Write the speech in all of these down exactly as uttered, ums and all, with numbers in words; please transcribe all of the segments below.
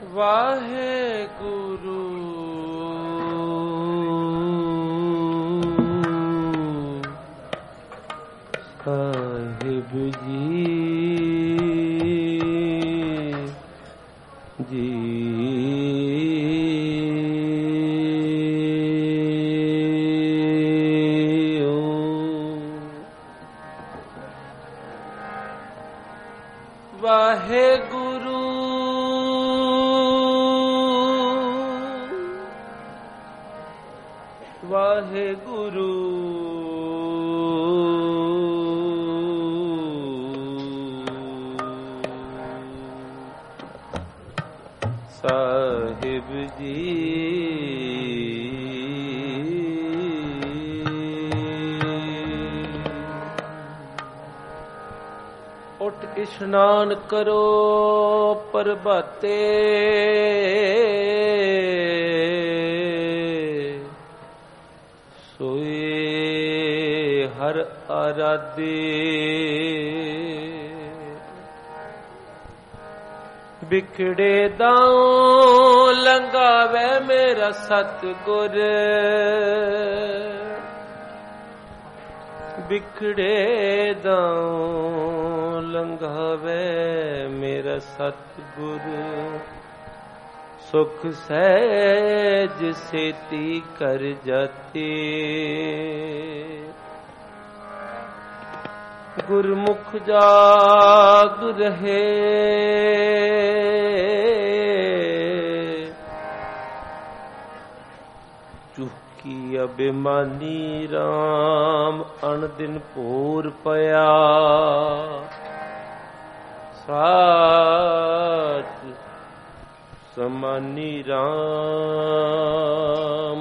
वाहेगुरु साहिब जी जी वाहेगुरु वाहेगुरु साहिब जी उठ इशनान करो प्रभाते सोए हर आराधे बिखड़े दाऊं लंगावे मेरा सतगुर बिखड़े दाऊं लंघावे मेरा सतगुर सुख सहज सेती कर जाते गुरमुख जाग रहे चुकी अभिमानी राम अनदिन पूर पया साच समानी राम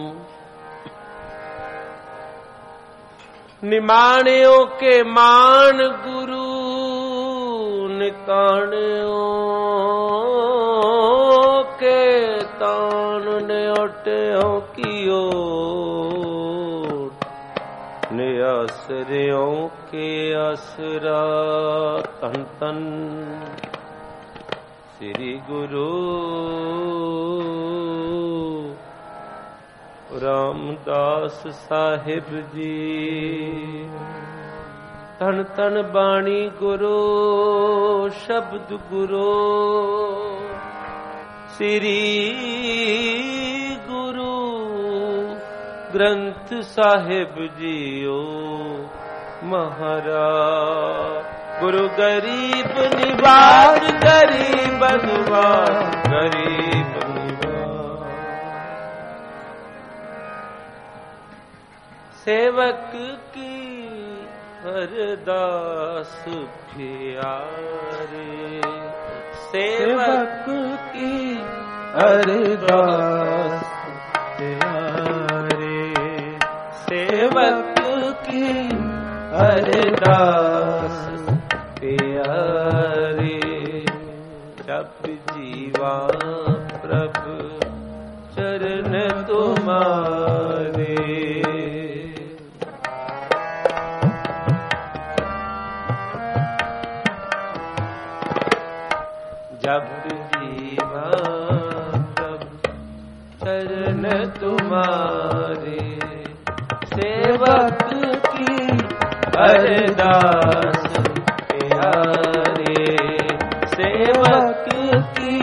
निमाणियों के मान गुरु निकाणियों के तान ने ओटियों कियो ने आसरियों के आसरा तन तन श्री गुरु रामदास साहिब जी तन तन बाणी गुरु शब्द गुरु श्री गुरु ग्रंथ साहिब जीओ महाराज गुरु गरीब निवाज गरीब निवाज गरीब सेवक की अरदास प्यारे सेवक की अरदास प्यारे सेवक की अरदास प्यारे जब जीवा प्रभु चरण तुम्हारे जब जीवा प्रभु चरण तुम्हारे सेवक की अरदास प्यारे सेवक की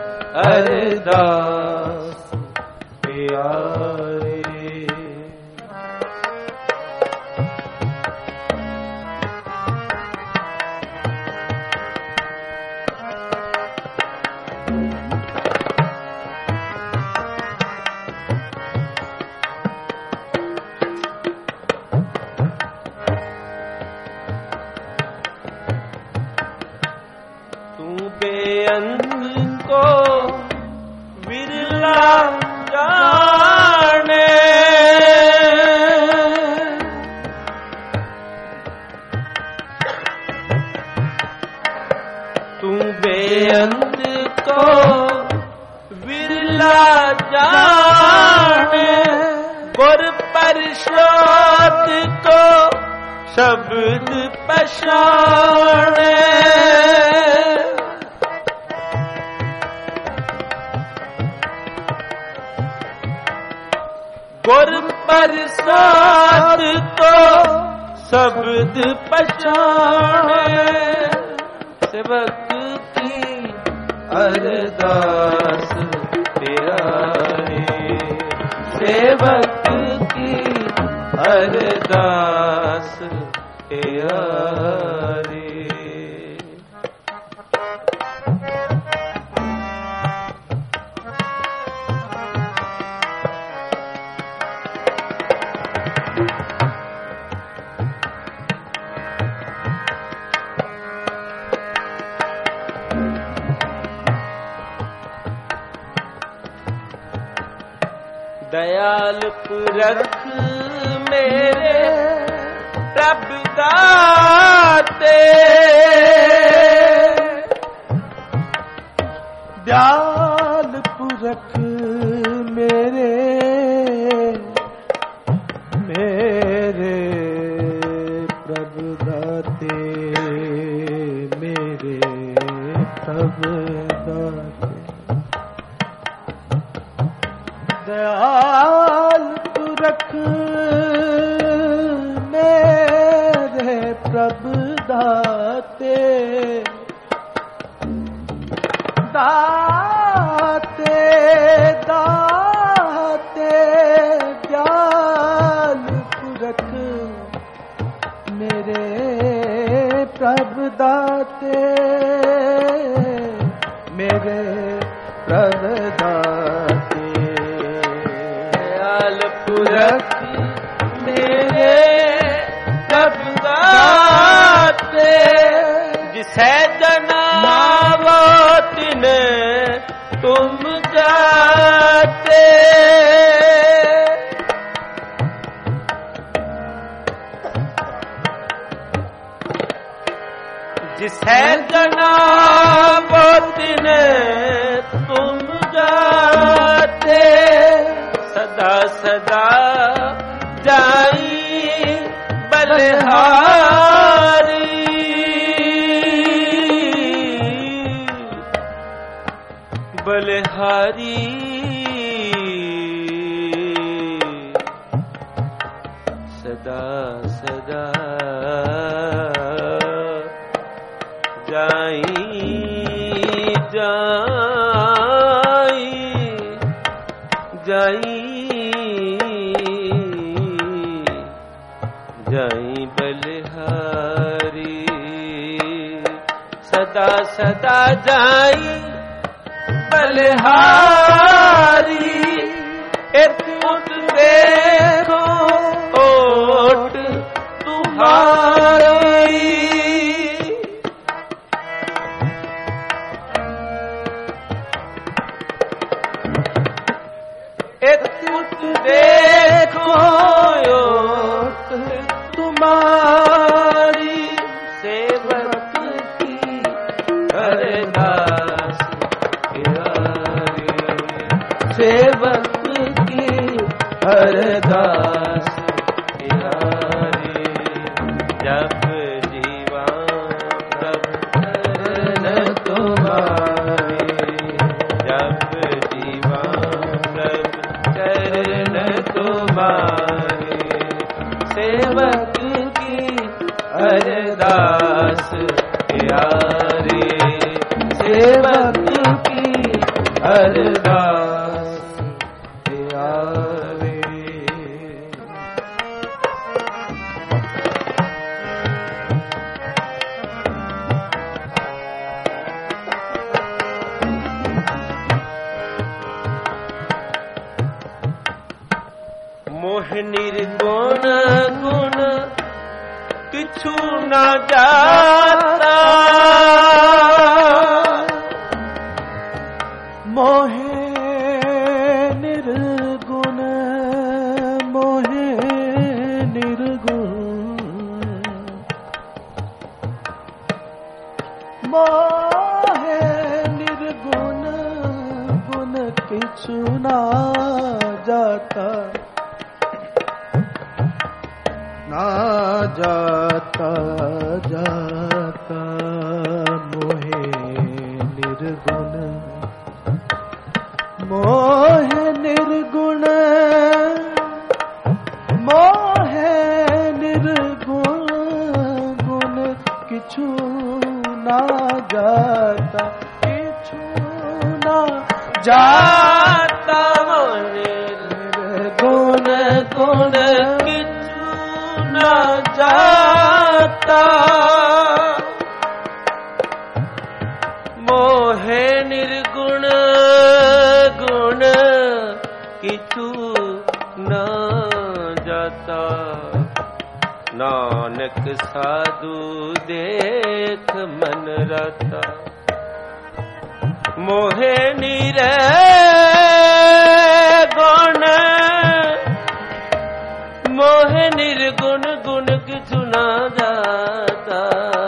अरदास प्यारे बेअंत को विरला जाने तू बेअंत को विरला जाने गुर परिषद को शब्द पछाने गुर प्रसाद को शब्द पहचाने, सेवक की अरदास प्यारे, सेवक की अरदास प्यारे। दयाल पुरख मेरे प्रभु दाते, दयाल पुरख मेरे मेरे प्रभु दाते, मेरे प्रभु दाते। दयाल पुरख मेरे प्रभु दाते, दाते दाते दयाल पुरख मेरे प्रभु दाते, मेरे प्रभु दाते। दयाल पुरख मेरे प्रभु दाते, जिसे जनावो तिने तुम जाते, जिसे जनावो तिने तुम जाते, सदा सदा जाई बलिहारी, बलिहारी सदा सदा जाई जाई जाई जाई बलिहारी, सदा सदा जाई बलिहारी। एक उठ देखो ओट तुम्हारी, एक उठ देखो ओट तुम्हारी, सेवक की अरदास प्यारे, सेवक की अरदास प्यारे। जब जीवा तब चरण तुम्हारे, जब जीवा तब चरण तुम्हारे, सेवक की अरदास प्यारे, सेवक की अरदास प्यारे। मोह निर्गुण गुण किछु न जाता, मोहे निर्गुण मोहे निर्गुण, मोहे निर्गुण गुण किछु न जाता, ना जाता जाता मोहे निर्गुण, मोह निर्गुण जाता निर्गुण गुण किछु न जाता मोहे निर्गुण गुण किछु न जाता नानक साधु देख मन रता मोहे निरे गुण मोहे निर्गुण गुण किछु न जाता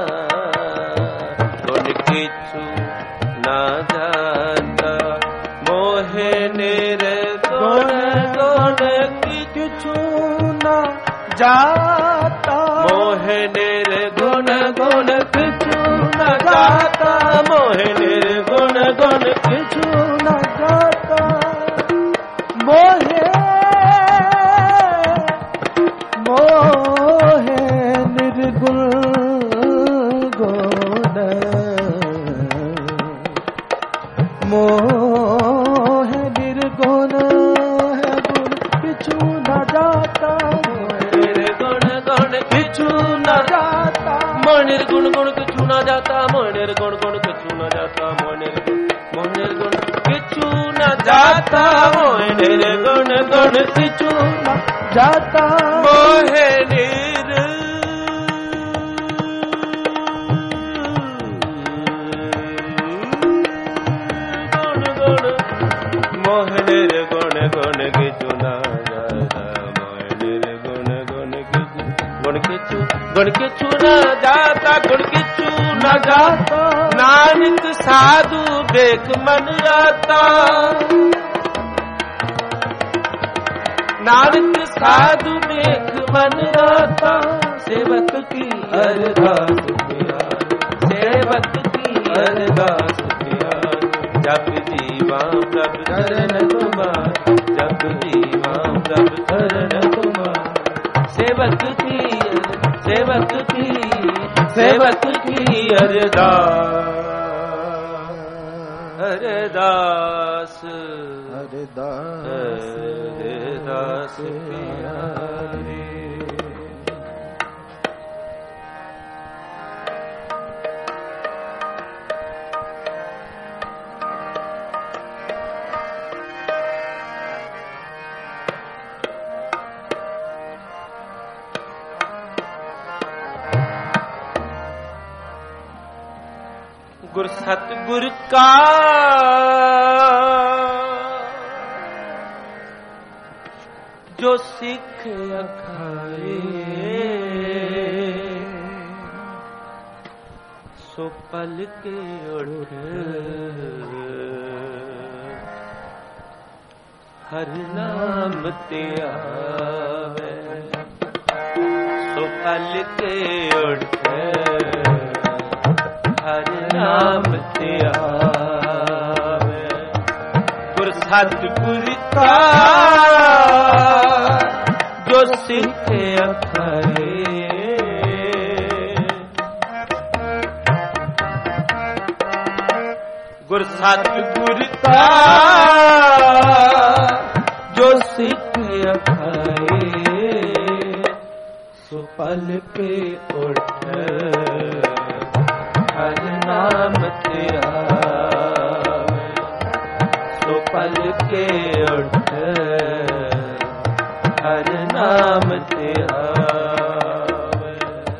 गुण किछु न जाता मोहे निर्गुण गुण किछु न जाता मोहे निर्गुण गुण किछु न जाता मोहे निर्गुण गुण किछु न जाता मोहे मोहे निर्गुण गुण मोहे निर्गुण गुण किछु न जाता निर्गुण गुण किछु न जाता मोह निर्गुण गुण किछु न जाता मोह निर्गुण गुण किछु न जाता मोह निर्गुण मोह निर्गुण किछु न जाता मोह निर्गुण गुण किछु न जाता मोह निर्गुण गुण किछु न जाता मोह निर्गुण गुण किछु गुण किछु गुण किछु न जाता गुण किछु न जाता नानक साधु देख मन रता नानक साधु देख मन रता सेवक की अरदास प्यार सेवक की अरदास प्यार जप जीवा प्रभ चरण तुम्हार जप जीवा प्रभ चरण तुम्हार सेवक की सेवक की सेवक की अरदास अरदास अरदास अरदास प्यारे गुर सतगुर का जो सिख अखाए सो पल के उठ हर नाम ते आवे सो पल के उठ हर नाम ते आवे गुर सतगुर का जो सिख अखाए गुर सतगुर का जो सिख अखाए सो पल पे उठ हर नाम ते आवे सो पल के उठ हर नाम ते आवे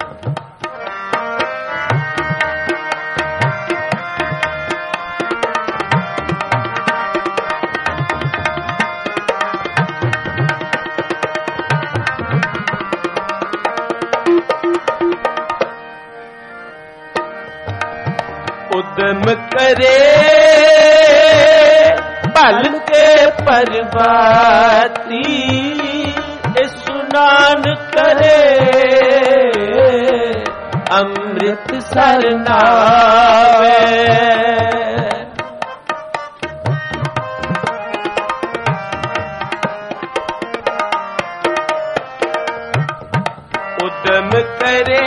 उद्यम करे पल के परबाती स्नान करे अमृत सरनावे उद्यम करे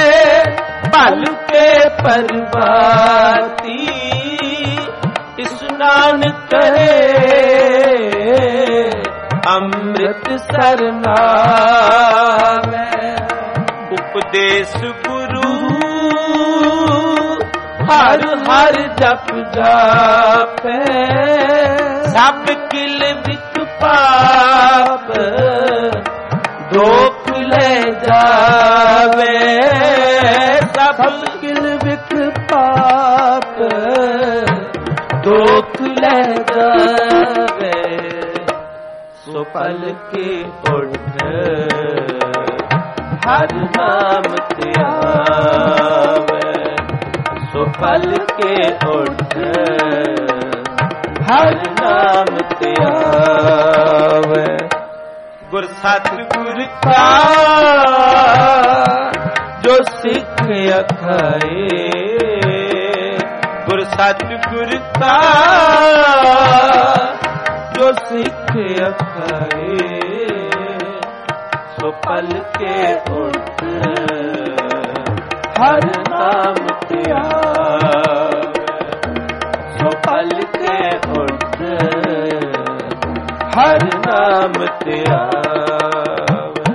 पल के परबाती ਇਸ਼ਨਾਨ ਕਰੇ ਅੰਮ੍ਰਿਤ ਸਰਨਾਵੇ। ਉਪਦੇਸ਼ ਗੁਰੂ ਹਰ ਹਰ ਜਪ ਜਾਪੇ ਸਭ ਕਿਲ ਵਿਖ ਪਾਪ ਦੋਖ ਲੈ ਜਾਵੇ। ਸਭ ਕਿਲ ਵਿਖ ਪਾਪ ਦੋਖ ਲੈ ਜਾਵੇ। ਸੋ ਪਲ ਕੇ ਉੱਠ ਹਰ ਨਾਮ ਧਿਆਵੇ। ਸੋ ਪਲ ਕੇ ਉੱਠ ਹਰ ਨਾਮ ਧਿਆਵੇ। ਗੁਰ ਸਤਿਗੁਰ ਕਾ ਜੋ ਸਿੱਖ ਅਖਾਏ। ਗੁਰ ਸਤਿਗੁਰ ਕਾ ਜੋ ਸਿੱਖ ਅਖਾਏ। ਸੋ ਪਲ ਕੇ ਉੱਠ ਹਰ ਨਾਮ ਧਿਆਵੇ। ਸੋ ਪਲ ਕੇ ਉੱਠ ਹਰ ਨਾਮ ਧਿਆਵੇ।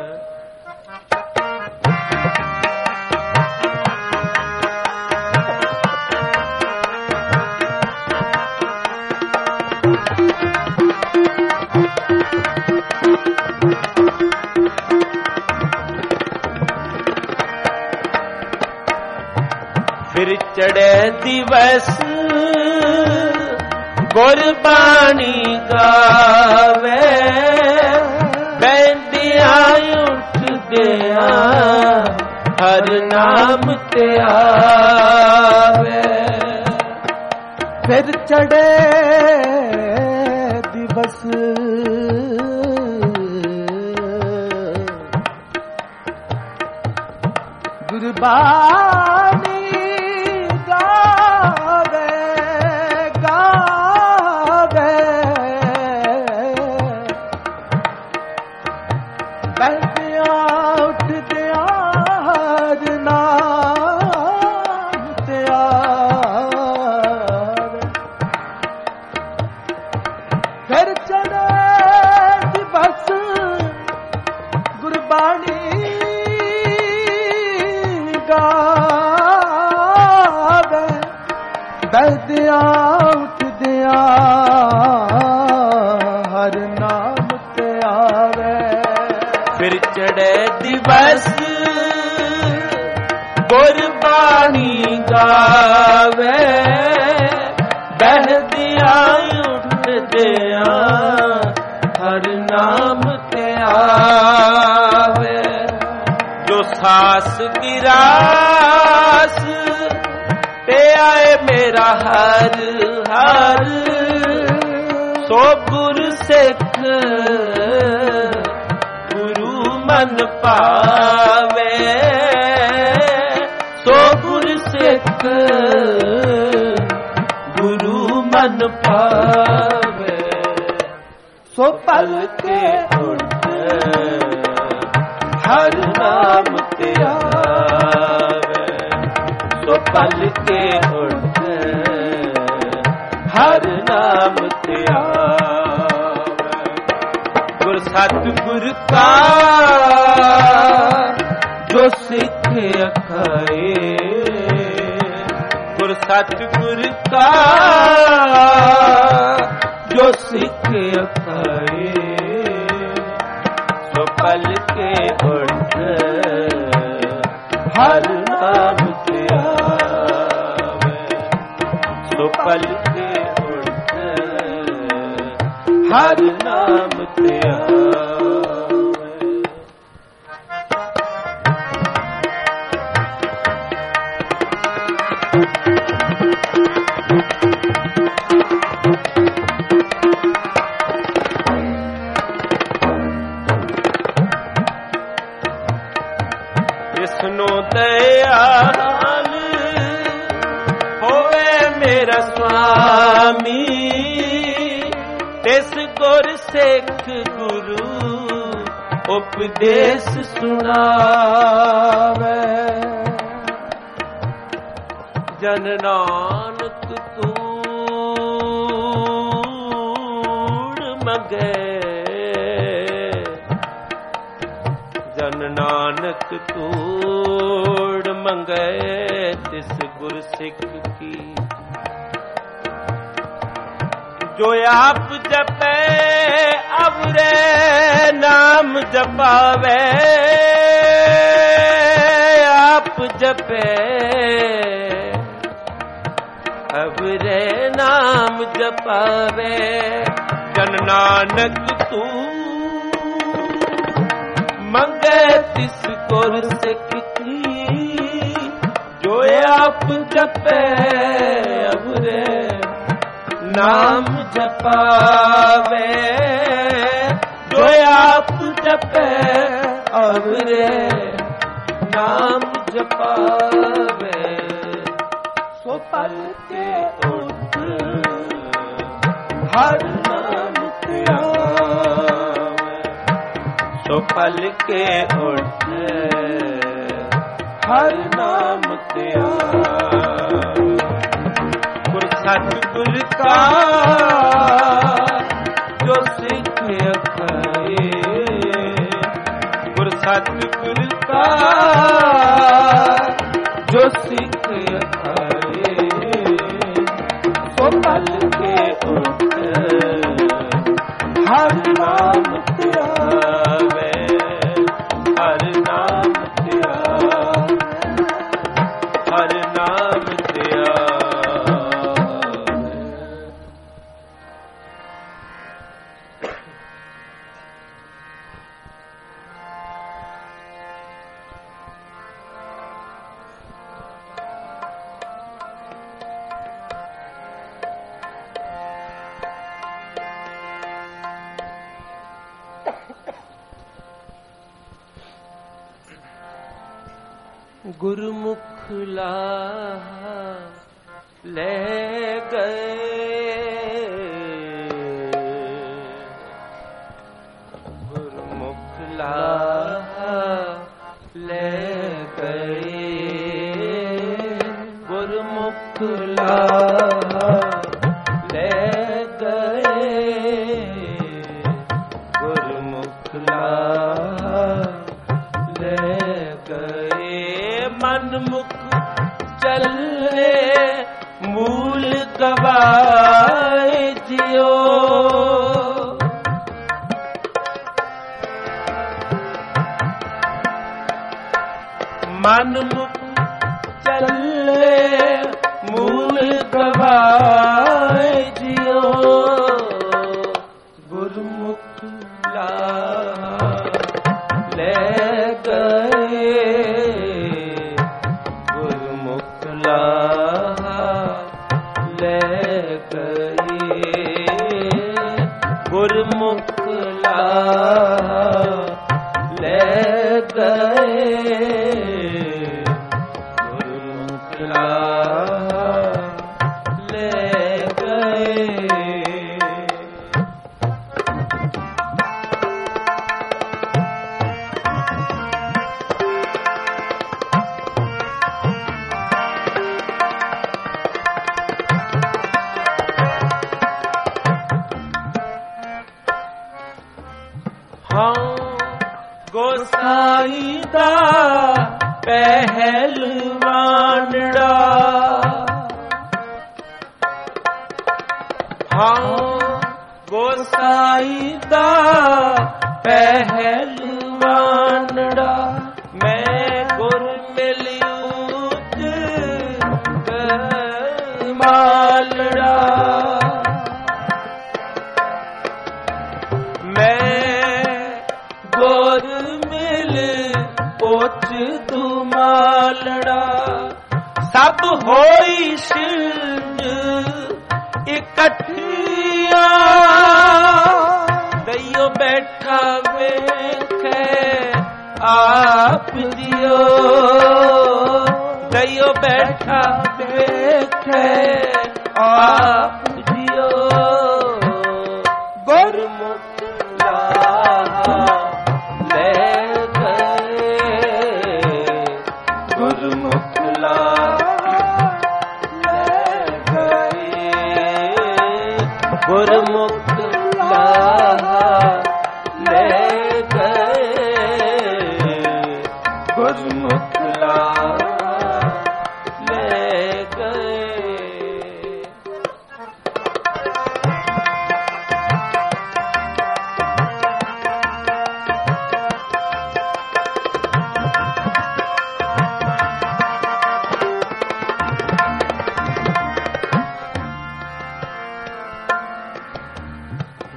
ਫਿਰ ਚੜ੍ਹੇ ਦਿਵਸ ਗੁਰਬਾਣੀ ਗਾਵੇ। ਬੈਂਦਿਆਂ ਉੱਠਦਿਆਂ ਹਰ ਨਾਮ ਧਿਆਵੇ। ਫਿਰ ਚੜ੍ਹੇ ਦਿਵਸ ਗੁਰਬਾਣੀ ਬੈਠਦਿਆਂ ਉੱਠਦਿਆਂ ਹਰ ਨਾਮ ਧਿਆਵੇ। ਫਿਰ ਚੜ੍ਹੇ ਦਿਵਸ ਗੁਰਬਾਣੀ ਗਾਵੇ। ਬੈਠਦਿਆਂ ਉੱਠਦਿਆਂ ਹਰ ਨਾਮ ਧਿਆਵੇ। ਜੋ ਸਾਸ ਗਿਰਾਸ ਤੇ ਆਏ ਮੇਰਾ ਹਰ ਹਰ। ਸੋ ਗੁਰ ਸਿੱਖ ਗੁਰੂ ਮਨ ਪਾਵੇ। ਸੋ ਗੁਰ ਸਿੱਖ ਗੁਰੂ ਮਨ ਪਾਵੇ। ਸੋ ਪਲ ਕੇ ਉੱਠ ਹਰ ਨਾਮ ਧਿਆਵੇ। ਸੋ ਪਲ ਕੇ ਉੱਠ ਹਰ ਨਾਮ ਧਿਆਵੇ। ਗੁਰ ਸਤਿਗੁਰ ਕਾ ਜੋ ਸਿੱਖ ਅਖਾਏ। ਗੁਰ ਸਤਿਗੁਰ ਕਾ ਜੋ ਸਿੱਖ ਅਖਾਏ। ਸੋ ਪਲ ਕੇ ਉੱਠ ਹਰ ਨਾਮ ਧਿਆਵੇ। ਸੋ ਪਲ ਕੇ ਉੱਠ ਹਰ ਨਾਮ ਧਿਆਵੇ। ਜਿਸਨੂੰ ਦਇਆਲ ਹੋਵੇ ਮੇਰਾ ਸੁਆਮੀ। ਤਿਸ ਗੁਰ ਸਿੱਖ ਗੁਰੂ ਉਪਦੇਸ਼ ਸੁਣਾਵੇ। ਜਨ ਨਾਨਕ ਤੂੰ ਮੰਗੇ। ਜਨ ਨਾਨਕ ਤੂੜ ਮੰਗੇ ਤਿਸ ਗੁਰ ਸਿੱਖ ਕੀ। ਜੋ ਆਪ ਜਪੈ ਅਵਰੇ ਨਾਮ ਜਪਾਵੇ। ਆਪ ਜਪੈ ਅਵਰੇ ਨਾਮ ਜਪਾਵੇ। ਜਨ ਨਾਨਕ ਤੂੰ ਮੰਗੇ ਤਿਸ ਗੁਰ ਸਿੱਖ ਕੀ। ਜੋ ਆਪ ਜਪੈ ਅਵਰੇ ਨਾਮ ਜਪਾਵੇ। ਜੋ ਆਪ ਜਪੈ ਅਵਰੇ ਨਾਮ ਜਪਾਵੇ। ਸੋ ਪਲ ਕੇ ਉੱਠ ਹਰ ਨਾਮ ਧਿਆਵੇ। ਸੋ ਪਲ ਕੇ ਉੱਠ ਹਰ ਨਾਮ ਧਿਆਵੇ। ਗੁਰ ਸਤਿਗੁਰ ਕਾ ਜੋ ਸਿੱਖ ਅਖਾਏ। ਗੁਰ ਸਤਿਗੁਰ ਕਾ ਜੋ ਸਿੱਖ ਅਖਾਏ। ਸੋ ਪਲ ਕੇ ਉੱਠ ਹਰ ਨਾਮ ਧਿਆਵੇ। ਹਰ ਨਾਮ ਧਿਆਵੇ। ਹਰ ਨਾਮ ਧਿਆਵੇ। ਗੁਰਮੁਖ ਲਾਹਾ ਲੈ ਗਏ। ਗੁਰਮੁਖ ਲਾਹਾ ਲੈ ਗਏ। ਗੁਰਮੁਖ ਲਾਹਾ ਲੈ ਗਏ। ਗੁਰਮੁਖ ਲਾਹਾ ਲੈ ਗਏ। ਮਨ ਮੁਖ ਚੱਲੇ ਮੂਲ ਗਵਾਏ ਜਿਉ। ਮਨ ਮੁਖ ਚੱਲੇ ਮੂਲ ਗਵਾਏ ਜਿਉ। ਗੁਰਮੁਖ ਲਾਹਾ ਲੈ ਗਏ। ਗੁਰਮੁਖ ਲਾਹਾ ਲੈ ਗਏ। ਗੁਰਮੁਖ ਲਾਹਾ ਲੈ ਗਏ। ਗੁਰਮੁਖ ਲਾਹਾ ਲੈ ਗਏ। ਗੋਸਾਈ ਦਾ ਪਹਿਲਵਾਨੜਾ। ਹਾਂ ਗੋਸਾਈ ਦਾ ਪਹਿਲਵਾਨੜਾ। ਮੈਂ ਗੁਰ ਮਿਲਿਉ ਮਾਲੜਾ। ਗੁਰ ਮਿਲ ਪੋਚ ਤੂੰ ਮਾਲੜਾ। ਸਭ ਹੋਈ ਸ਼ਿੰਦ ਇਕੱਠੀਆਂ। ਦਈਓ ਬੈਠਾ ਵੇਖੇ ਆਪ ਦਿਓ। ਦਈਓ ਬੈਠਾ ਵੇਖੇ ਆਪ ਦਿਓ। ਗੁਰਮੁਖ ਲਾਹਾ ਲੈ ਗਏ। ਗੁਰਮੁਖ ਲਾਹਾ ਲੈ ਗਏ। ਗੁਰਮੁਖ ਲਾਹਾ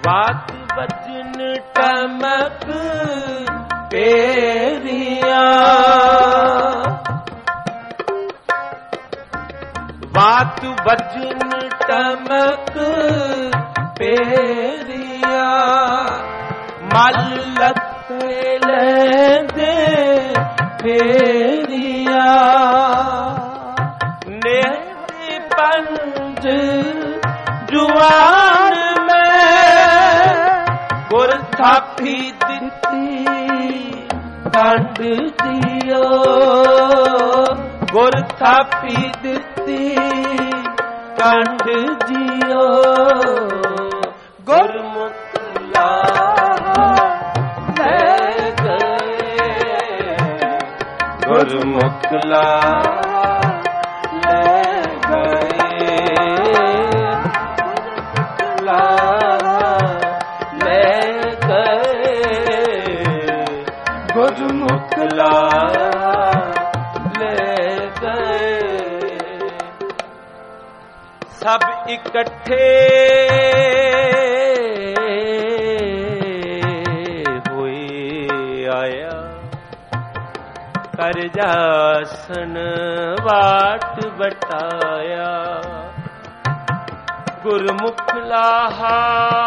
बात बचन टमक पेरिया, बात बचन टमक पेरिया, मल लते लेंदे फेरिया, नेह पंज जुआन में गुर थापी दिती कंड दियो, गुर थापी दिती कंड जियो, गुरमुख ले गए, गुरमुख ले गए, ले गए, गुरमुख ले गए। सब इकट्ठे कर जासन वाट बटाया, गुरमुख लाहा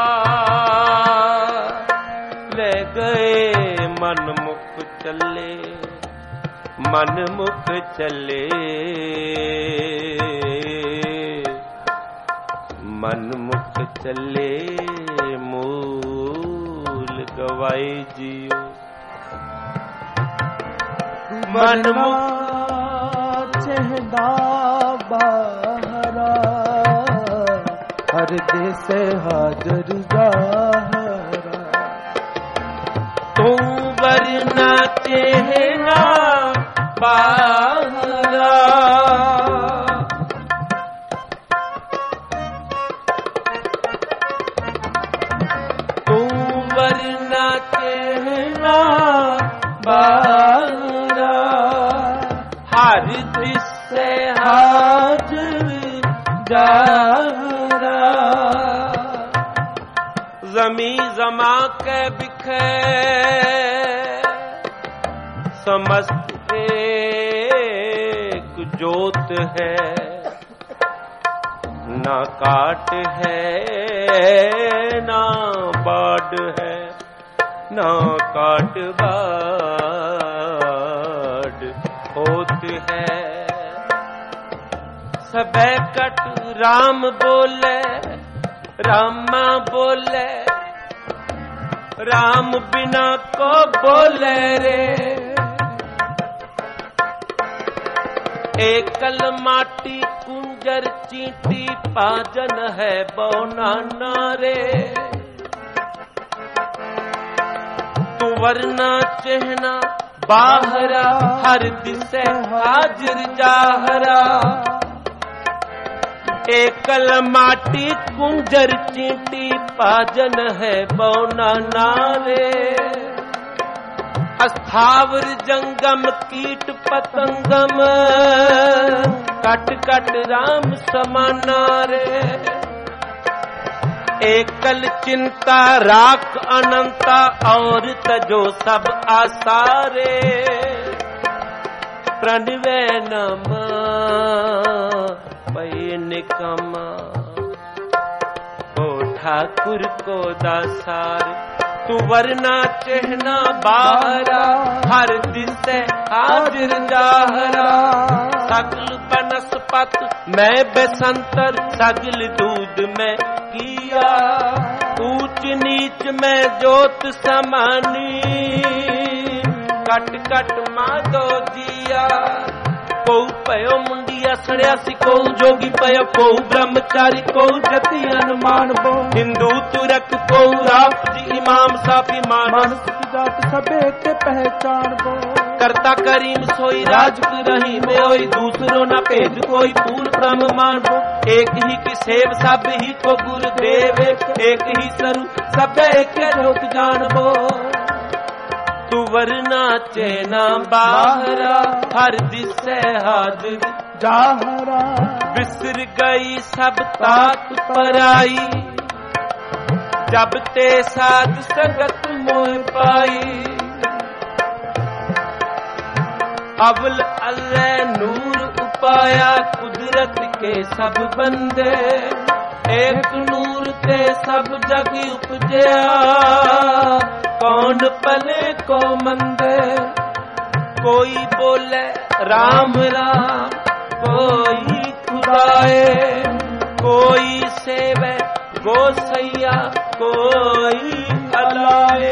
ले गए, मन मुख चले, मन मुख चले, मन मुख चले, मूल गवाई जियो, मन चहदा बाहरा, हर देश हाजर जाहरा, तू वरना चहना बाहरा, तू वरना चहना बाहरा, हर दिसे हाजिर जाहरा, जमी जमा के बिखे समस्त एक जोत है, ना काट है ना बाढ़ है, ना काट बाढ़ होत है। सबे कट राम बोले, रामा बोले, राम बिना को बोले रे, एकल माटी कुंजर चींटी पाजन है बौना नारे, तू वरना चहना बाहरा, हर दिसे हाजिर जाहरा, एकल माटी कुंजर चींटी पाजन है बौना नारे, अस्थावर जंगम कीट पतंगम, कट कट राम समाना रे, एकल चिंता राख अनंता, और तजो सब आसारे, प्रणवे नम पै निकम, ओ ठाकुर को दासार, तू वरना चहना बाहरा, हर दिसे हाजिर जाहरा, सगल बनस्पत मैं बेसंतर, सगल दूध में किया, ऊंच नीच में जोत समानी, कट कट माधो जिया, को पयो मुंडिया सड़िया सी, को जोगी पयो, को ब्रह्मचारी, को जति अनुमान बो, हिंदू तुरक को राप जी इमाम साफी मान, जात सबे के पहचान बो, करता करीम सोई राज रही में ओई, दूसरों न भेद कोई पूर्ण ब्रह्म मान बो, एक ही की सेव सब ही को गुरुदेव, एक ही स्वरूप सब एक जोत जान बो, तू वरना चेना बाहरा, हर दिसे हाजिर जाहरा, बिसर गई सब तात पराई, जब ते साध संगत मोह पाई, अवल अल्लाह नूर उपाया कुदरत के सब बंदे, एक नूर ते सब जग उपजया, कौन पले को मंदे। कोई बोले राम राम कोई खुदाए, कोई सेवे गोसैया कोई अलाए,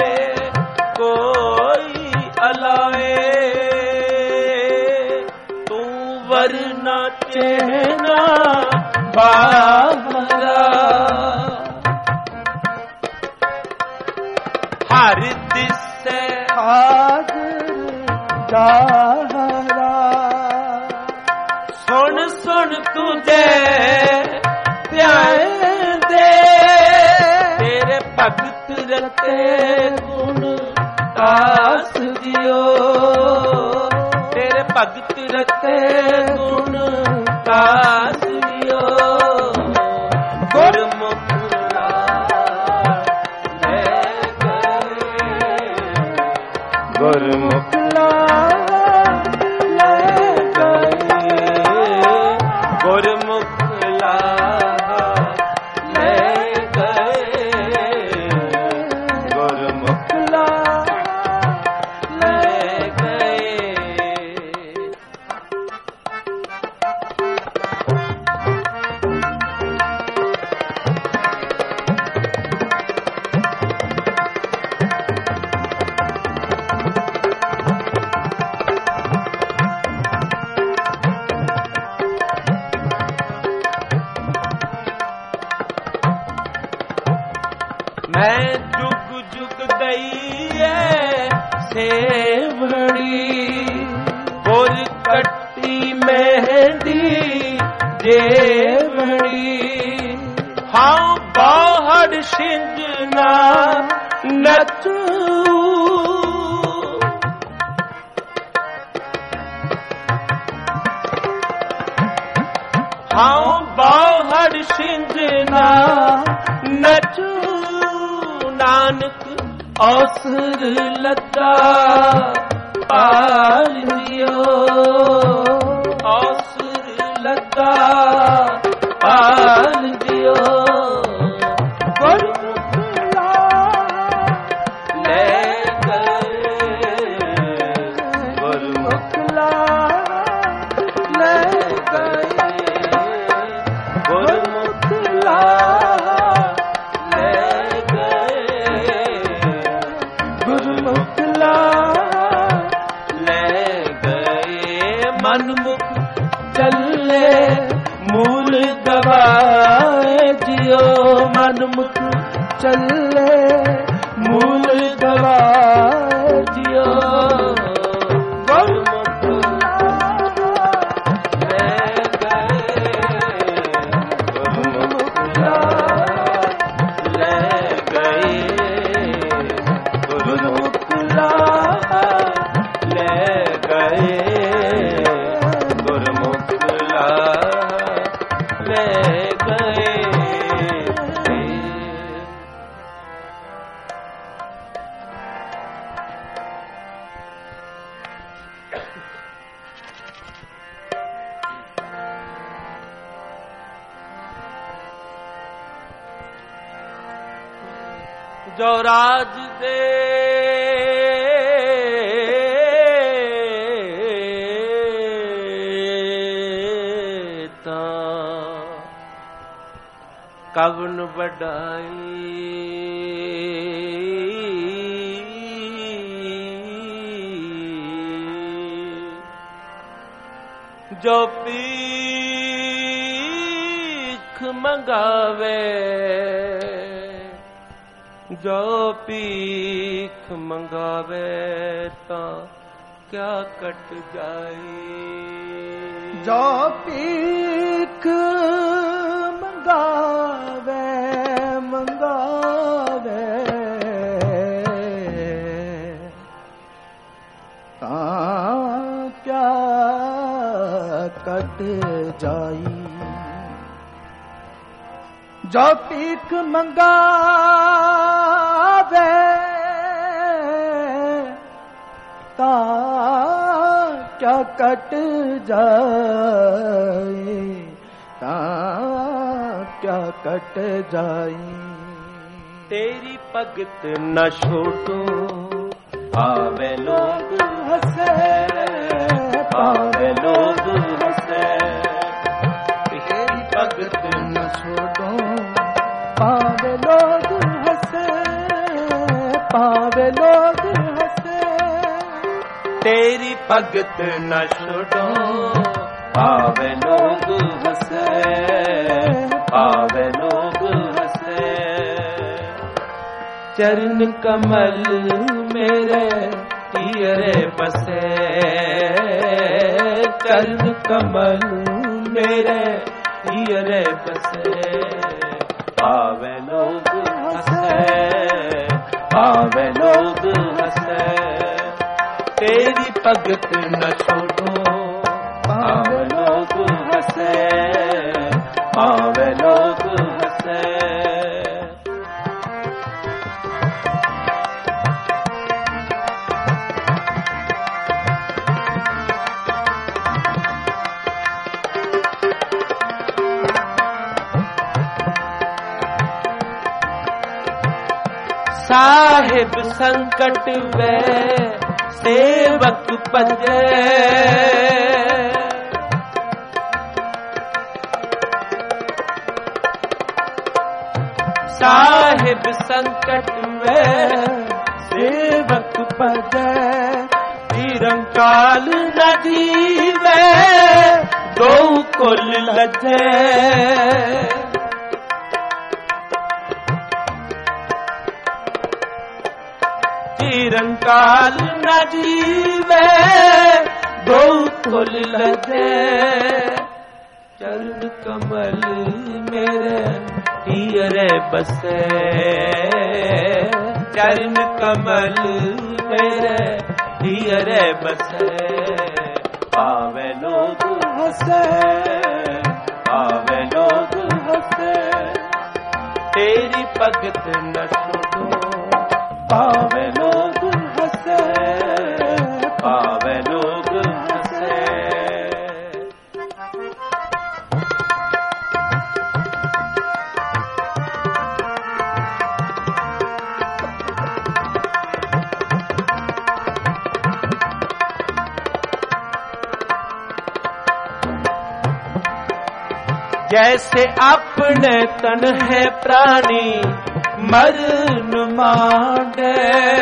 कोई अलाए। तू वरना चेहना बाबरा, हर दिसे हाजिर जाहरा। सुन सुन तुझे ध्यान दे, तेरे भगत रते गुण दास दियो, तेरे भगत रते गुण दास दियो। गुरमुख ले गए, गुरमुख ले गए, गुरमुख मैं जुग जुग दईए सेवड़ी, और कट्टी मेहंदी जेवड़ी। हाँ बाहर सिंजना नचू, हाँ बाहर सिंजना नचू। नानक अवसर लगा पाल दियो, अवसर लगा पाल दियो। गुरमुख ले गए, गुरमुख ले गए, गुरमुख मनमुख चले मूल दवाए जियो, मनमुख चले मूल दवाए जियो। गुरमुख ले गए, गुरमुख ले गए, गुरमुख ले गए, गुरमुख ले गए। जो राज दे कवन बढ़ाई, जो पीख मंगावे, जो पीख मंगावे ता क्या कट जाए। जो पीख मंगावे मंगावे ता क्या कट जाई। जो पीक मंगावे ता क्या कट जाए, ता क्या कट जाए। तेरी भगत न छोड़ो पावे लोग हंसे, पावे लोग हंसे। तेरी भगत न छोड़ो पावे लोग हंसे, पावे लोग हंसे। तेरी भगत न छोड़ो पावे लोग हंसे, पावे लोग हंसे। चरण कमल मेरे हियरे बसे, चरण कमल मेरे हियरे बसे। पावे लोग हंसे, पावे लोग हंसे। तेरी भगत न छोड़ो पावे लोग हंसे, पावे लोग हंसे। साहिब संकट वे सेवक पजे, साहिब संकट में सेवक पजे। निरंकाल नदी में दो कुल लजे, निरंकाल नदी में दो कुल लजे। चरण कमल मेरे हियरे बसे, चरण कमल मेरे हियरे बसे। पावे लोग हंसे, पावे लोग हंसे। तेरी भगत न छोड़ो पावे लोग हंसे, पावे लोग हंसे। जैसे अपने तन है प्राणी मरण मांगे,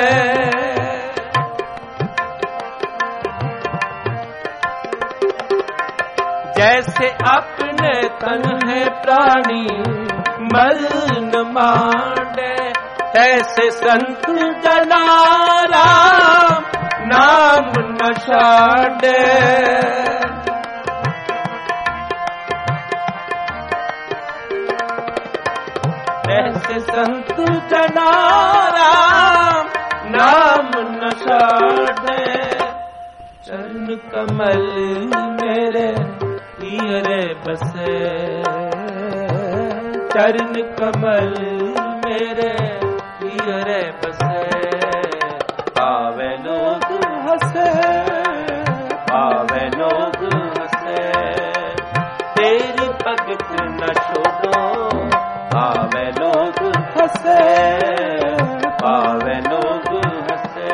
जैसे अपने तन है प्राणी मरण मांगे। तैसे संत जनारा नाम न छाड़े, ऐसे संत जनारा नाम न छाड़े। चरण कमल मेरे हियरे बसे, चरण कमल मेरे हियरे बसे। पावे लोग हंसे, पावे लोग हंसे। तेरी भगत न छोड़ो पावे लोग हंसे, पावे लोग हंसे।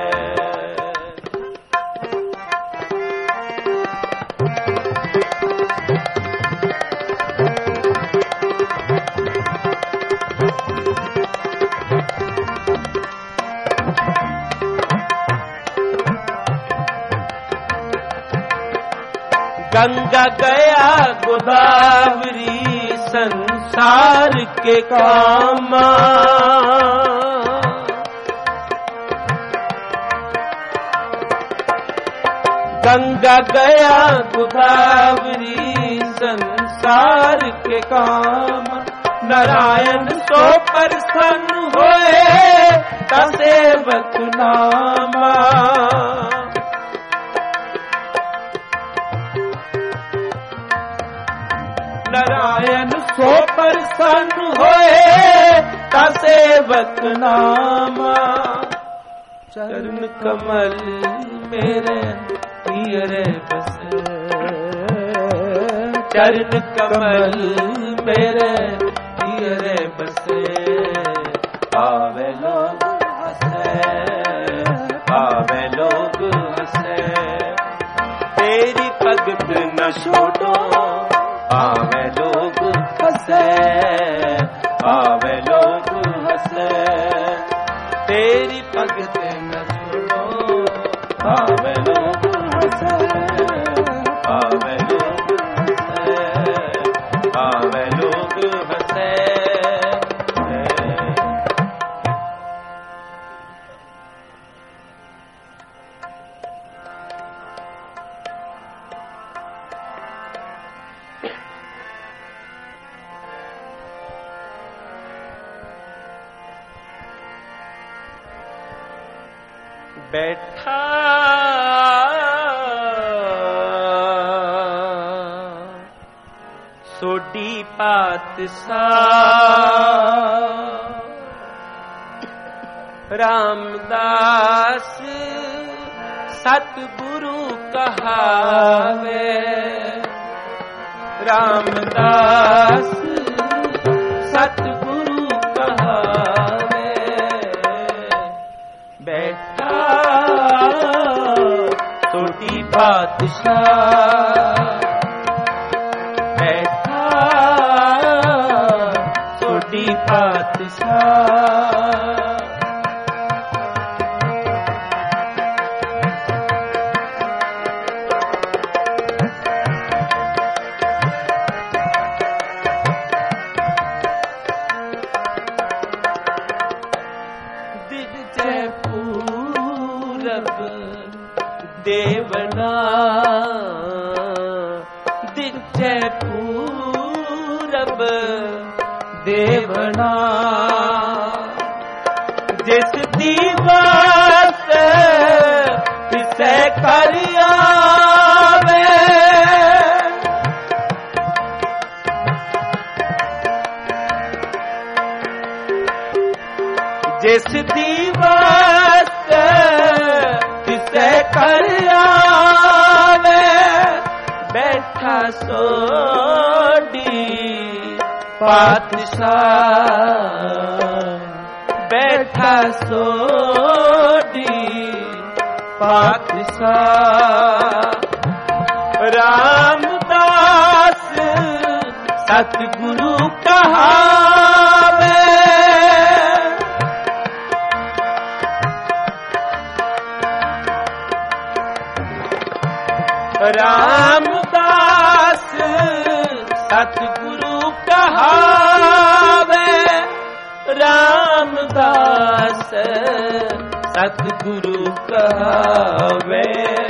गंगा गया गोदावरी संसार के कामा, गंगा गया गोदावरी संसार के काम। नारायण सो प्रसन्न होए का सेवक नामा, नारायण सो प्रसन्न होए सेवक नामा चरण कमल मेरे पियरे बसे चरण कमल मेरे पियरे बसे पावे लोग हंसे पावे लोग हंसे तेरी भगत न छोड़ो पावे लोग हंसे पावे लोग हंसे तेरी भगत न छोड़ो पावे लोग हंसे पावे लोग हंसे पावे लोग हंसे बैठा सोडी पातशाह रामदास सतगुरु कहावे रामदास सतगुरु कहावे बैठा सोडी पातशाह बैठा सोडी पातशाह देवना दिखे पूरब देवना जिस दीवास तिसे कर आवे जिस दीवास तिसे कर आवे बैठा सोडी पातशाह बैठा सोडी पातशाह रामदास सतगुरु कहावे रामदास सतगुरु कहावे रामदास सतगुरु कहावे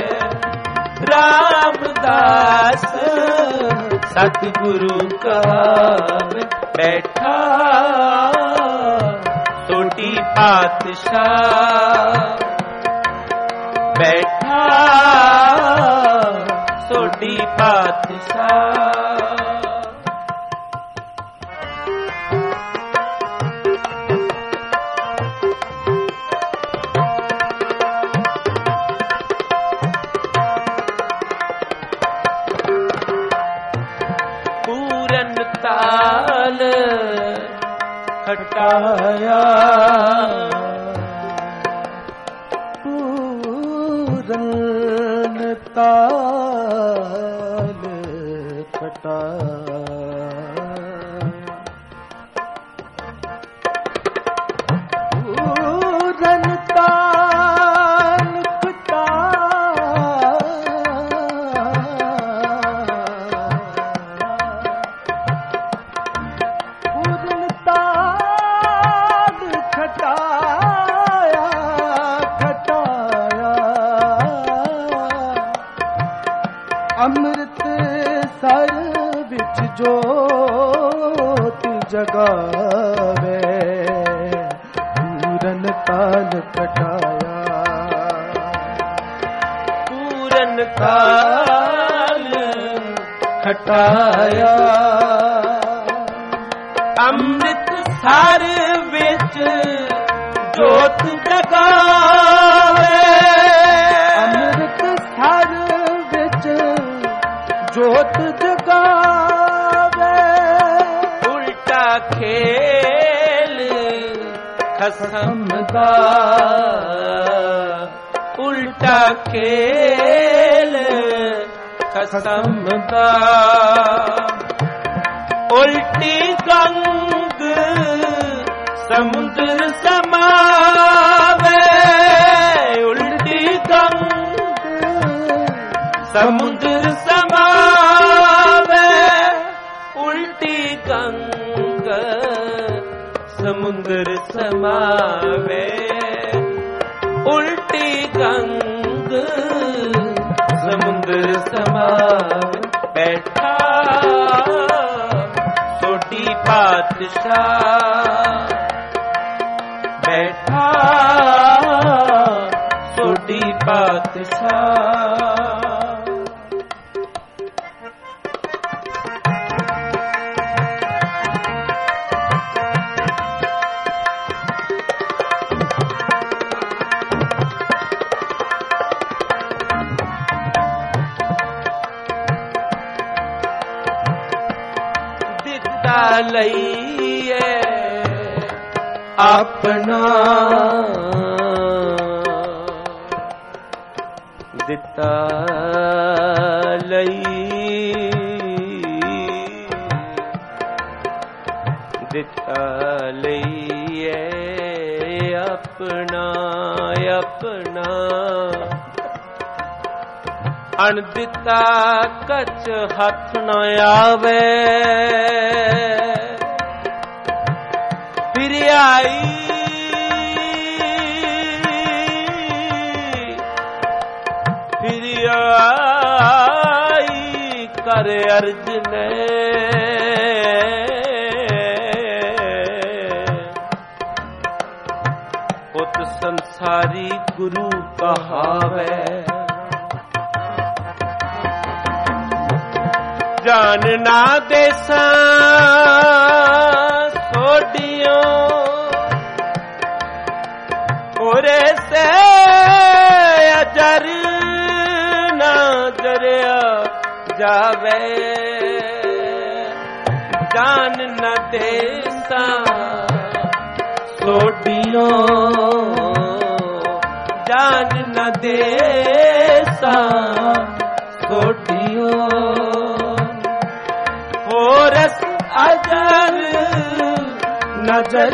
रामदास सतगुरु कहावे बैठा सोडी पातशाह बैठा सोडी पातशाह पूरन ताल खटाया पूरन ताल पूरन ताल पूरन ताल खटाया खटाया अमृत सर विच जोत जगावे पूरन ताल कटाया पूरन ताल खटाया अमृत सर विच ਵਿੱਚ ਜੋਤ ਜਗਾਵੇ, ਅੰਮ੍ਰਿਤਸਰ ਵਿੱਚ ਜੋਤ ਜਗਾਵੇ। ਉਲਟਾ ਖੇਲ ਖਸਮ ਦਾ, ਉਲਟਾ ਖੇਲ ਖਸਮ ਦਾ। ਉਲਟੀ ਗੰਗ ਸਮੁੰਦਰ ਸਮਾਵੇ, ਉਲਟੀ ਗੰਗ ਸਮੁੰਦਰ ਸਮਾਵੇ, ਉਲਟੀ ਗੰਗ ਸਮੁੰਦਰ ਸਮਾਵੇ, ਉਲਟੀ ਗੰਗ ਸਮੁੰਦਰ ਸਮਾਵੇ। ਬੈਠਾ ਸੋਢੀ ਪਾਤਸ਼ਾਹ, ਬੈਠਾ ਸੋਢੀ ਪਾਤਸ਼ਾਹ। ਲਈਏ ਆਪਣਾ, ਦਿੱਤਾ ਲਈ, ਦਿੱਤਾ ਲਈਏ ਆਪਣਾ, ਆਪਣਾ ਅਣਦਿੱਤਾ ਕਛ ਹੱਥ ਨ ਆਵੇ। ਫਿਰ ਆਈ ਫਿਰ ਆਈ ਕਰ ਅਰਜ ਨੇ, ਉਤ ਸੰਸਾਰੀ ਗੁਰੂ ਕਹਾਵੇ। ਜਾਨ ਨਾ ਦੇਸਾਂ ਸੋਢਿਓ, ਉਰੇ ਸੇ ਅਜਰ ਨਾ ਜਰਿਆ ਜਾਵੇ। ਜਾਨ ਨਾ ਦੇਸਾਂ ਸੋਢਿਓ, ਜਾਨ ਨਾ ਦੇਸਾਂ ਸੋਢਿਓ, ਹੋਰਸ ਅਜਰ ਨਜ਼ਰ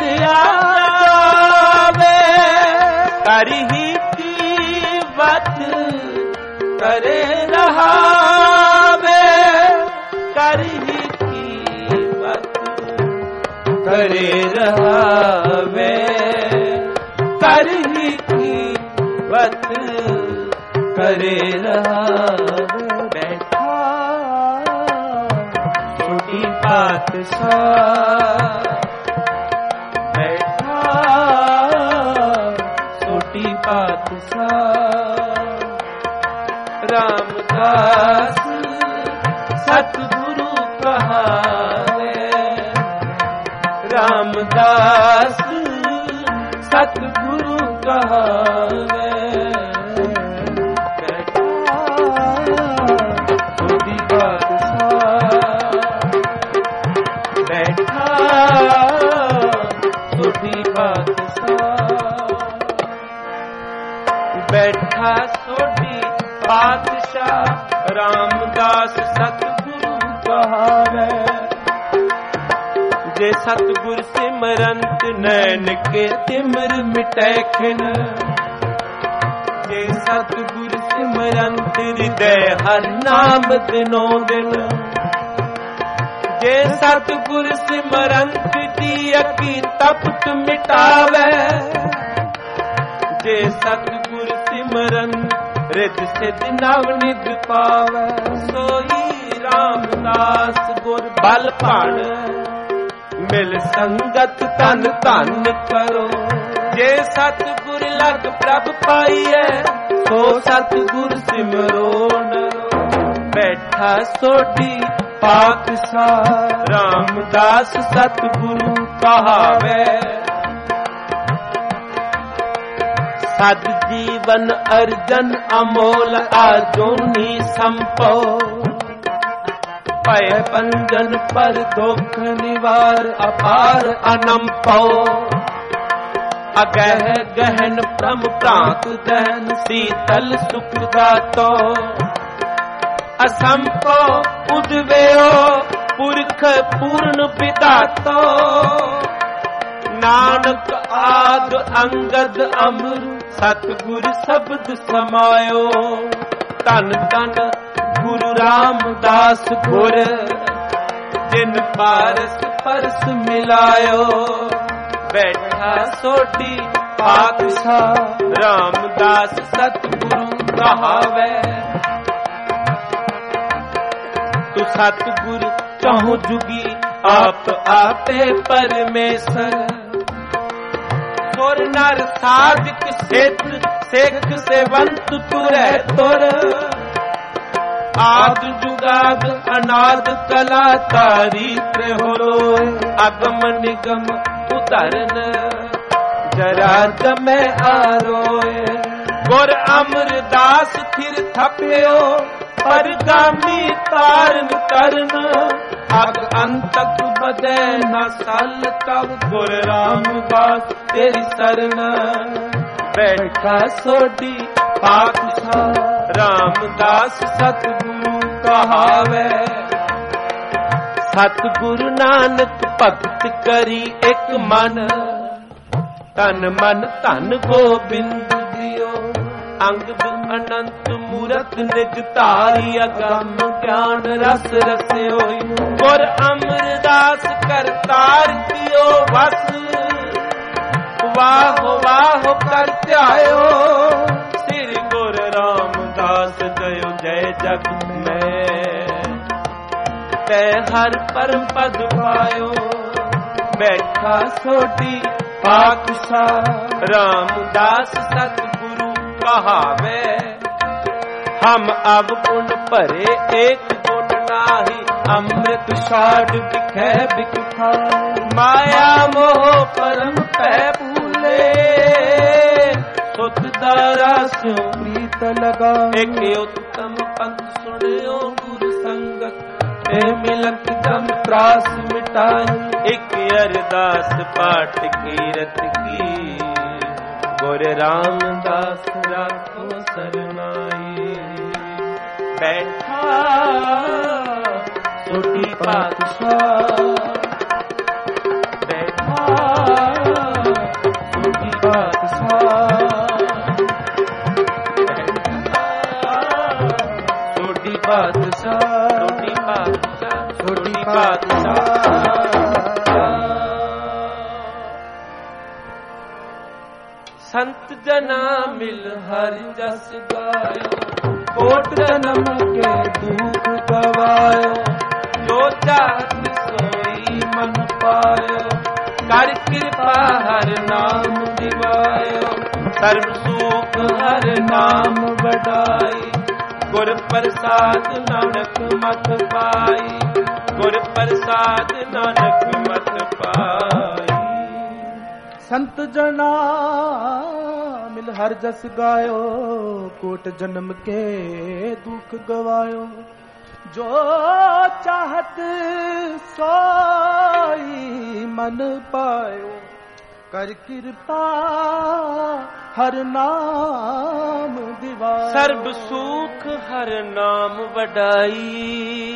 ਆਵੇ। ਕਰਹੀ ਕੀਵਤ ਕਰੇ ਰਹਾਵੇ, ਕਰਹੀ ਕੀਵਤ ਕਰੇ ਰਹਾਵੇ, ਕਰਹੀ ਕੀਵਤ ਕਰੇ ਰਹਾਵੇ। ਬੈਠਾ ਸੋਢੀ ਪਾਤਸ਼ਾਹ, ਬੈਠਾ ਸੋਢੀ ਪਾਤਸ਼ਾਹ। ਰਾਮਦਾਸ ਸਤਿਗੁਰੂ ਕਹਾਵੇ, ਰਾਮਦਾਸ ਸਤਿਗੁਰੂ ਕਹਾਵੇ। ਬੈਠਾ ਸੋਢੀ ਪਾਤਸ਼ਾਹ, ਰਾਮਦਾਸ ਸਤਿਗੁਰੂ ਕਹਾਵੇ। ਜੇ ਸਤਿਗੁਰ ਸਿਮਰੰਤ ਨੈਣ ਕੇ ਤਿਮਰ ਮਿਟੈ ਖਿਨ, ਜੇ ਸਤਿਗੁਰ ਸਿਮਰੰਤ ਹਿਰਦੈ ਹਰ ਨਾਮ ਦਿਨੋ ਦਿਨ, ਜੇ ਸਤਿਗੁਰ ਸਿਮਰੰਤ ਦੀ ਅਕੀ ਤਪਤ ਮਿਟਾਵੇ। ਜੇ ਸਤਿਗੁਰ ਸਿਮਰਨ ਰਿਤ ਸਿਧ ਨਵ ਨਿਧ ਪਾਵੇ। ਸੋਈ ਰਾਮਦਾਸ ਗੁਰ ਬਲ ਭਾਣ, ਮਿਲ ਸੰਗਤ ਤਨ ਧਨ ਕਰੋ। ਜੇ ਸਤਿਗੁਰ ਲਗ ਪ੍ਰਭ ਪਾਈਐ, ਸੋ ਸਤਿਗੁਰ ਸਿਮਰੋ ਨਰੋ। ਬੈਠਾ ਸੋਢੀ ਪਾਤਸ਼ਾਹ, ਰਾਮਦਾਸ ਸਤਿਗੁਰੂ ਕਹਾਵੇ। ਸਦ ਜੀਵਨ ਅਰਜਨ ਅਮੋਲ ਆਜੋਨੀ ਸੰਪੋ ਭੈ ਪੰਜਨ ਪਰ ਦੁਖ ਨਿਵਾਰ ਅਪਾਰ ਅਨੰਪੋ ਅਗਹਿ ਗਹਿਨ ਪ੍ਰਮ ਪ੍ਰਾਂਤ ਦੈਨ ਸੀਤਲ ਸੁਖ ਦਾਤੋ ਅਸੰਪੋ ਉਦਵੇਓ ਪੁਰਖ ਪੂਰਨ ਵਿਦਾਤੋ ਨਾਨਕ ਆਦ ਅੰਗਦ ਅਮਰ ਸਤਿਗੁਰ ਸ਼ਬਦ ਸਮਾਇਓ ਧੰਨ ਧੰਨ ਗੁਰੂ ਰਾਮਦਾਸ ਗੁਰ ਜਿਨ ਪਾਰਸ ਪਰਸ ਮਿਲਾਇਓ ਬੈਠਾ ਸੋਢੀ ਪਾਤਸ਼ਾਹ ਰਾਮਦਾਸ ਸਤਿਗੁਰੂ ਕਹਾਵੇ ਤੂੰ ਸਤਿਗੁਰ ਚਾਹੋ ਜੁਗੀ ਆਪ ਆਪੇ ਪਰਮੇਸ਼ਰ ਸੁਰ ਨਰ ਸਾਧਕ ਸਿੱਧ ਸਿੱਖ ਸੇਵੰਤ ਤੁਰੈ ਤੁਰ ਆਦ ਜੁਗਾਦ ਅਨਾਦ ਕਲਾ ਤਾਰੀ ਪ੍ਰਹੋਰੋ ਅਗਮ ਨਿਗਮ ਉਤਰਨ ਜਰਾ ਜਮੈ ਆਰੋਏ ਗੁਰ ਅਮਰਦਾਸ ਥਿਰ ਥਪਿਓ ਪਰਗਾਮੀ ਤਾਰਨ ਕਰਨ ਅਗ ਅੰਤਕ ਬਦੈ ਨਾ ਸਲ ਤਬ ਗੁਰ ਰਾਮਦਾਸ ਤੇਰੀ ਸਰਣ ਬੈਠਾ ਸੋਢੀ ਪਾਤਸ਼ਾਹ ਰਾਮਦਾਸ ਸਤਿਗੁਰੂ ਕਹਾਵੇ ਸਤਿਗੁਰੂ ਨਾਨਕ ਭਗਤ ਕਰੀ ਇੱਕ ਮਨ ਤਨ ਮਨ ਧਨ ਗੋਬਿੰਦ ਦਿਓ ਅੰਗ ਅਨੰਤ ਮੂਰਤ ਨਿਜ ਧਾਰੀ ਅਗੰਮ ਗਿਆਨ ਰਸ ਰਸਿਓਈ ਗੁਰ ਅਮਰਦਾਸ ਕਰਤਾਰ ਦਿਓ ਵਸ ਵਾਹ ਵਾਹ ਕਰ ਧਿਆਇਓ ਸ੍ਰੀ ਗੁਰ ਰਾਮਦਾਸ ਜਯੋ ਜੈ ਜਗ ਮੈਂ ਤੈ ਹਰ ਪਰਮ ਪਦ ਪਾਇਓ ਬੈਠਾ ਸੋਢੀ ਪਾਤਸ਼ਾਹ ਰਾਮਦਾਸ ਸਤਿਗੁਰੂ ਕਹਾਵੇ ਹਮ ਅਬ ਗੁਣ ਭਰੇ ਏਕ ਗੁਣ ਨਾਹੀ ਅੰਮ੍ਰਿਤ ਛਾੜ ਬਿਖੈ ਬਿਖਾ ਮਾਇਆ ਮੋਹ ਪਰਮ ਪੈ ਭੂਲੇ ਸੁਤ ਦਾਰਾ ਸਿਉ ਪ੍ਰੀਤ ਲਗਾ ਇੱਕ ਉਤਮ ਪੰਥ ਸੁਣਿਓ ਗੁਰ ਸੰਗਤ ਇਹ ਮਿਲਤ ਦਮ ਤਰਾਸ ਮਿਟਾਈ ਇੱਕ ਅਰਦਾਸ ਪਾਠ ਕੀਰਤ ਕੀ ਗੁਰ ਰਾਮਦਾਸ ਰਾਖੋ ਸਰਨਾਈ ਬੈਠਾ ਸੋਢੀ ਪਾਤਸ਼ਾਹ ਬੈਠਾ ਸੋਢੀ ਪਾਤਸ਼ਾਹ ਸੋਢੀ ਪਾਤਸ਼ਾਹ ਸੋਢੀ ਪਾਤਸ਼ਾਹ ਸੋਢੀ ਪਾਤਸ਼ਾਹ ਸੰਤ ਜਨਾ ਮਿਲ ਹਰਿ ਜਸ ਗਾਇਓ ਕੋਟ ਜਨਮ ਕੇ ਦੁਖ ਗਵਾਇਓ ਜੋ ਚਾਹਤ ਸੋਈ ਮਨ ਪਾਇਓ ਕਰ ਕਿਰਪਾ ਹਰ ਨਾਮ ਦਿਵਾਇਓ ਸਰਬ ਸੁਖ ਹਰ ਨਾਮ ਵਡਾਈ ਗੁਰ ਪ੍ਰਸਾਦ ਨਾਨਕ ਮਤ ਪਾਈ ਗੁਰ ਪ੍ਰਸਾਦ ਨਾਨਕ ਮਤ ਪਾਈ ਸੰਤ ਜਨਾ ਮਿਲ ਹਰ ਜਸ ਗਾਇਓ ਕੋਟ ਜਨਮ ਕੇ ਦੁਖ ਗਵਾਇਓ ਜੋ ਚਾਹਤ ਸੋਈ ਮਨ ਪਾਇਓ ਕਰ ਕਿਰਪਾ ਹਰ ਨਾਮ ਦਿਵਾਇਓ ਸਰਬ ਸੁਖ ਹਰ ਨਾਮ ਵਡਾਈ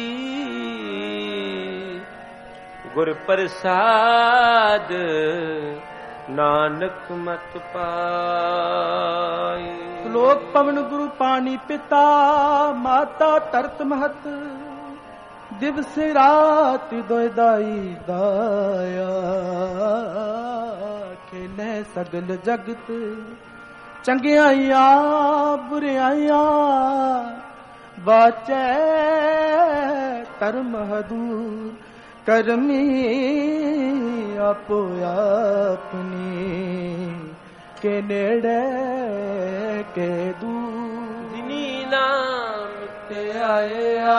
ਗੁਰ ਪ੍ਰਸਾਦ ਨਾਨਕ ਮਤ ਪਾਈ ਲੋਕ ਪਵਨ ਗੁਰੂ ਪਾਣੀ ਪਿਤਾ ਮਾਤਾ ਤਰਤ ਮਹਤ ਦਿਵਸ ਰਾਤ ਦੋਇ ਦਾਈ ਦਾਇਆ ਖੇਲੇ ਸਗਲ ਜਗਤ ਚੰਗਿਆਈਆਂ ਬੁਰਿਆਈਆਂ ਬਾਚੈ ਧਰਮ ਹਦੂਰ ਕਰਮੀ ਆਪੋ ਆਪਨੀ ਕੇ ਨੇੜੇ ਕੇ ਦੂਰ ਜਿਨੀ ਨਾਮ ਤੇ ਆਇਆ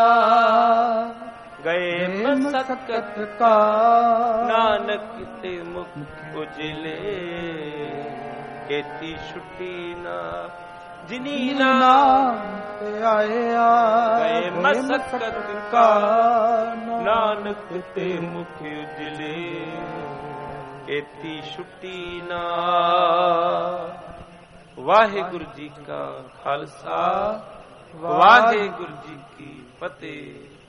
ਗਏ ਮਸਕਤ ਕਾ ਨਾਨਕ ਤੇ ਮੁਖ ਉਜਲੇ ਕੀਤੀ ਛੁੱਟੀ ਨਾ ਜਿਨੀ ਨਾ ਨਾਮ ਤੇ ਆਇਆ ਗਏ ਮਸਕਤ ਕਾ ਨਾਨਕ ਤੇ ਮੁਖ ਉਜਲੇ ਕੀਤੀ ਛੁੱਟੀ ਨਾ। ਵਾਹਿਗੁਰੂ ਜੀ ਕਾ ਖਾਲਸਾ ਵਾਹਿਗੁਰੂ ਜੀ ਕੀ ਫਤਿਹ।